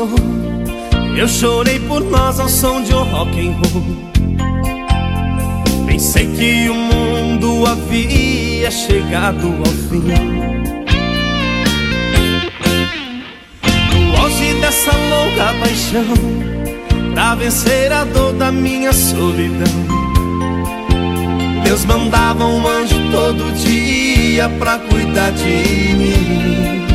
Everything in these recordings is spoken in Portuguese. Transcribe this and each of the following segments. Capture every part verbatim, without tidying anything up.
apaixonou. Eu chorei por nós ao som de um rock and roll. Pensei que o mundo havia chegado ao fim. No auge dessa louca paixão, pra vencer a dor da minha solidão, Deus mandava um anjo todo dia pra cuidar de mim.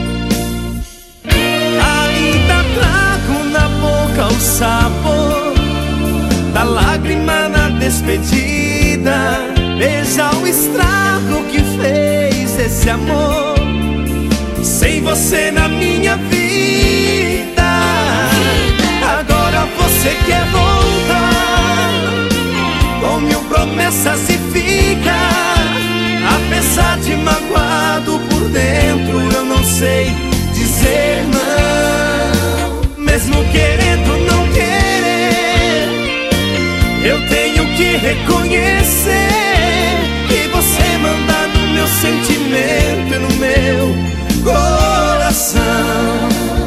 Ainda trago na boca o sabor da lágrima na despedida. Veja o estrago que fez esse amor sem você na minha vida. Agora você quer voltar com mil promessas e fica. Apesar de magoado por dentro, eu não sei dizer não. Mesmo querendo não querer, eu tenho que reconhecer que você manda no meu sentimento e no meu coração.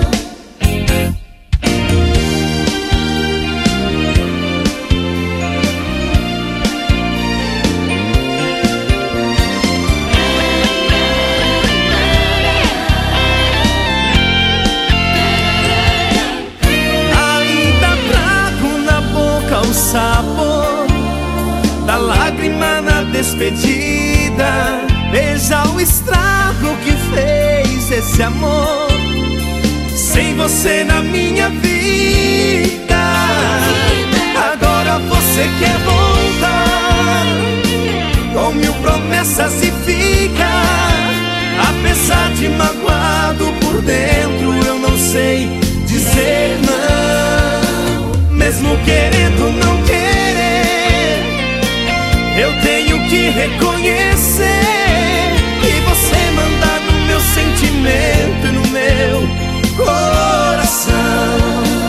O sabor da lágrima na despedida. Veja o estrago que fez esse amor sem você na minha vida. Agora você quer voltar com mil promessas e fica. Apesar de magoado por dentro, eu não sei dizer não. Mesmo querendo não querer, eu tenho que reconhecer que você manda no meu sentimento e no meu coração.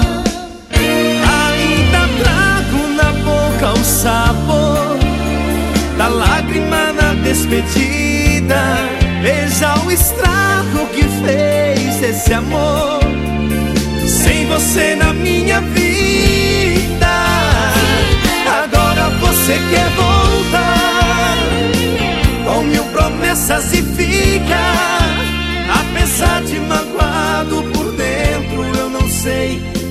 Ainda trago na boca o sabor da lágrima na despedida. Veja o estrago que fez esse amor sem você na minha vida. Agora você quer voltar com mil promessas e fica. Apesar de magoado por dentro, eu não sei